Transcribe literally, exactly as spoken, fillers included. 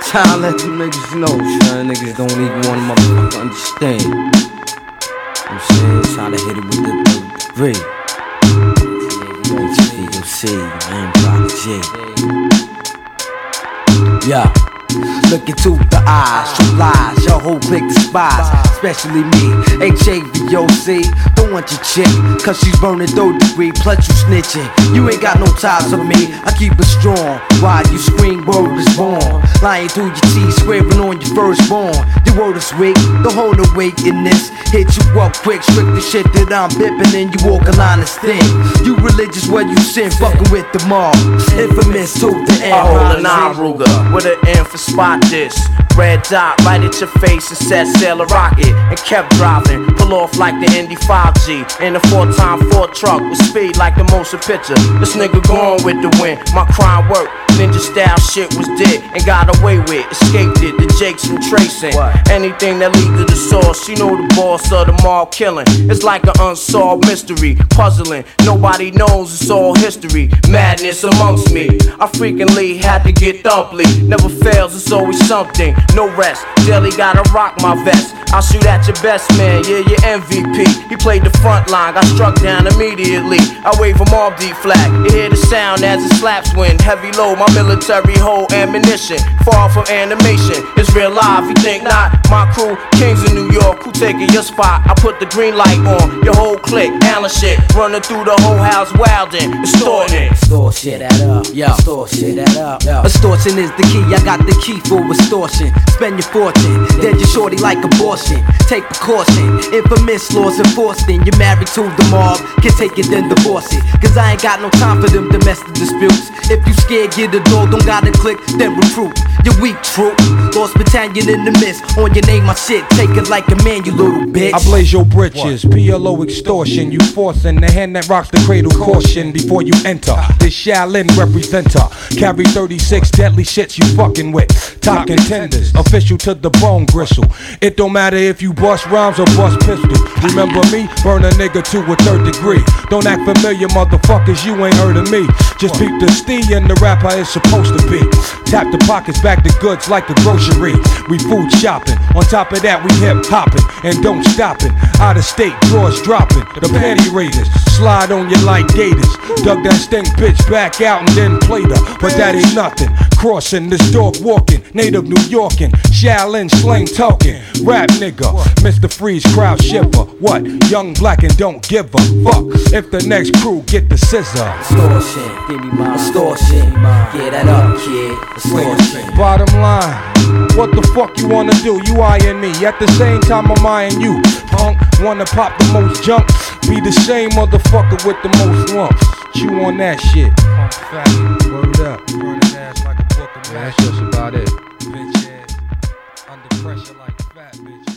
Trying to let you niggas know, son. Niggas don't even want to motherfucker understand. You know what I'm saying? Trying to hit it with the, the, the three. H V O C, man, Prodigy. Yeah. Look into the eyes, true lies, your whole clique despise, especially me, H A V O C. Don't want your chick, cause she's burning third degree, plus you snitching. You ain't got no ties with me, I keep it strong. Why you scream word is born? Lying through your teeth, swearing on your firstborn. Your word is weak, don't hold the weight in this. Hit you up quick, strict the shit that I'm bipping, and you walk a line of sting. You religious where you sin, fucking with the mob. Infamous to the end. I hold an iron Ruger with an M for spot this. Red dot right at your face and said sail a rocket. And kept driving, pull off like the Indy five G. In a four time Ford truck with speed like the motion picture. This nigga gone with the wind, my crime work. Ninja style shit was dead and got away with. Escaped it, the Jakes from tracing. What? Anything that lead to the source, you know the boss of the mob killing. It's like an unsolved mystery, puzzling. Nobody knows, it's all history. Madness amongst me, I frequently had to get dumply. Never fails, it's always something. No rest, daily gotta rock my vest. I'll shoot at your best man, yeah, your M V P. He played the front line, got struck down immediately. I wave a mob D flag, you hear the sound as it slaps wind. Heavy low, my military hold ammunition. Far from animation, it's real life, you think not? My crew, kings in New York, who taking your spot? I put the green light on, your whole clique, Allen shit. Running through the whole house wildin', extorting. Extortion, that up, yo. Extortion, that up, yo. Extortion is the key, I got the key for extortion. Spend your fortune, dead your shorty like abortion. Take precaution, infamous laws enforced in. You're married to the mob, can take it then divorce it. Cause I ain't got no time for them domestic disputes. If you scared, get a door, don't gotta click, then recruit. You're weak, true. Lost battalion in the mist. On your name, my shit, take it like a man, you little bitch. I blaze your britches, P L O extortion. You forcing the hand that rocks the cradle, caution before you enter. This Shaolin representer. Carry thirty-six deadly shits you fucking with. Top contenders, official to the bone gristle. It don't matter if you bust rhymes or bust pistol. Remember me? Burn a nigga to a third degree. Don't act familiar, motherfuckers, you ain't heard of me. Just peep the stee and the rapper is supposed to be. Tap the pockets, back the goods like a grocery. We food shopping, on top of that we hip hopping and don't stopping. Out of state, drawers dropping, the panty raiders slide on you like gators. Dug that stink bitch back out and then played her, but that ain't nothing. Crossing this dog walking, native New Yorkin, Shaolin slang talking, rap nigga, Mister Freeze crowd shipper. What? Young black and don't give a fuck if the next crew get the scissor. Extortion, give me my extortion. Get that up, kid. Extortion. Bottom line, what the fuck you wanna do? You eyeing me, at the same time I'm eyeing you. Punk, wanna pop the most junk, be the same motherfucker with the most lumps. Chew on that shit. Punk faggot, word up. Burning ass like a book of match. That's just about it. Bitch ass, under pressure like fat bitch.